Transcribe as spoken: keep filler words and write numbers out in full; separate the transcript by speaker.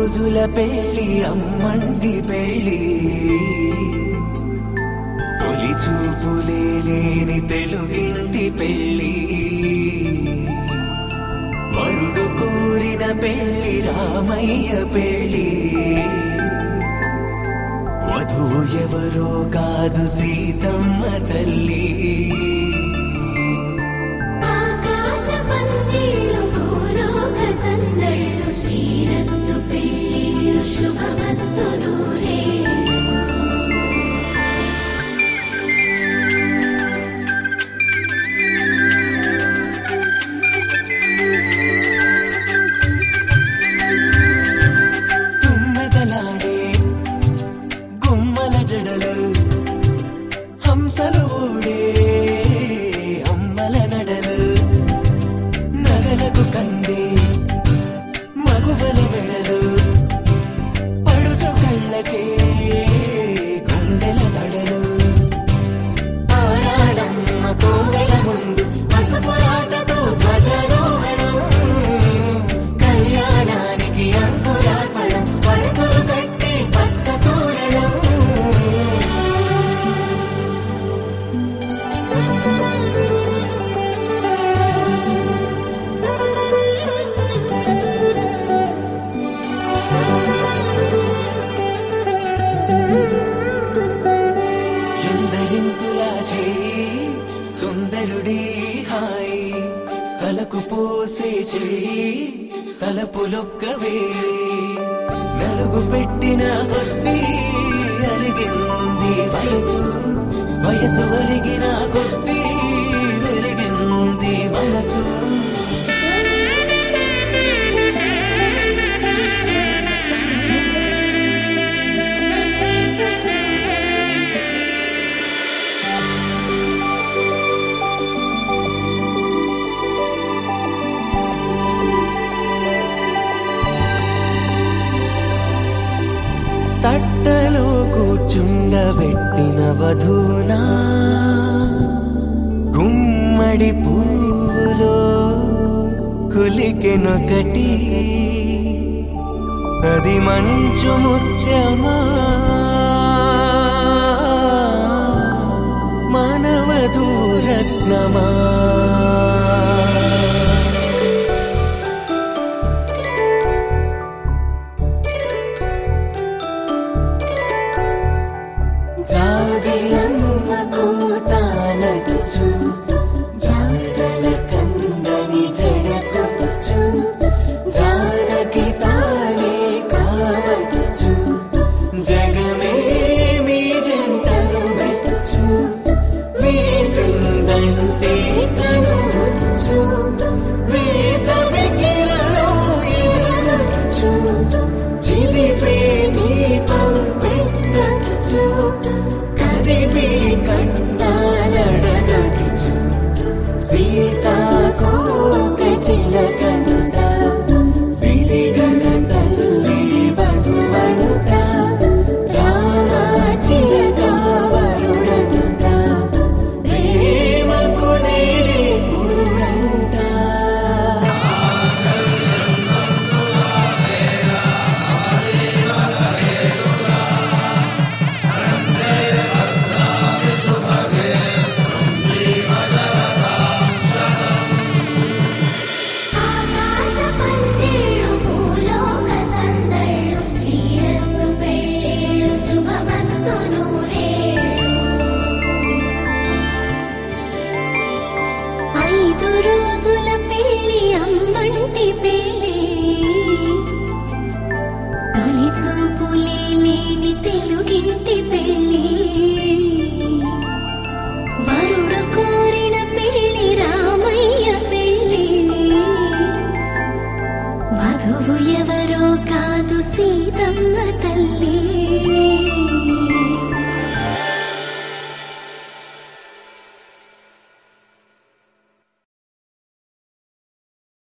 Speaker 1: రోజుల పెళ్లి అమ్మండి పెళ్లి తొలి చూపులే లేని తెలుగింటి పెళ్లి వరుడు కోరిన పెళ్లి రామయ్య పెళ్లి వధువు ఎవరో కాదు సీతమ్మ తల్లి
Speaker 2: శ్రీరస్తు పెళ్లిళ్ళు శుభమస్తు నూరేళ్ళు
Speaker 1: తుమ్మెదలాడే గుమ్మల జడలు హంసలు ఊడే అమ్మల నడలు నగలకు కందే మగువలి మెడలు పడుచు కళ్ళకే గుండెల తడలు ఆరాడమ్మ కోవెల ముందు పసుపురాటతో ధ్వజారోహణం కళ్యాణానికి అంకురార్పణం పడుకులు కట్టి పచ్చ తోరణం ఎందరింతులా చేయి సుందరుడి హాయి తలకు పోసే చేయి తలపులొక్కవే నలుగు పెట్టిన కొద్దీ అలిగింది వయసు వయసు ఒలిగిన కొద్దీ వెలిగింది మనసు తట్టలో కూర్చుండబెట్టిన వధూనా గుమ్మడి పువ్వులో కులికెనొకటి అది మంచు ముత్యమా మానవధూరత్నమా జాబిలమ్మ కూతానగచు జాగల కందని జడకొచ్చు జానకి తానే కావచ్చు జగమే మీ జంటను వెతచ్చు వేసిందంటే కనువచ్చు వేసవి కిరణం ఎదురొచ్చు చిదిపే దీపం పెట్టచ్చు కదిపే కండాలడగచ్చు సీతాకోక చిలకనుట సిరిగల తల్లి వధువనుట రామ చిలక వరుడనుట ప్రేమకు నేడే పురుడంట
Speaker 2: ఆకాశ పందిళ్ళు భూలోక సందళ్ళు శ్రీరస్తు పెళ్లిళ్ళు శుభమస్తు నూరేళ్ళు ఐదు రోజుల పెళ్లి అమ్మంటి పెళ్లి తొలి చూపులే లేని తెలుగింటి పెళ్లి వరుడు కోరిన పెళ్లి రామయ్య పెళ్లి వధువు ఎవరో కాదు సీతమ్మ తల్లి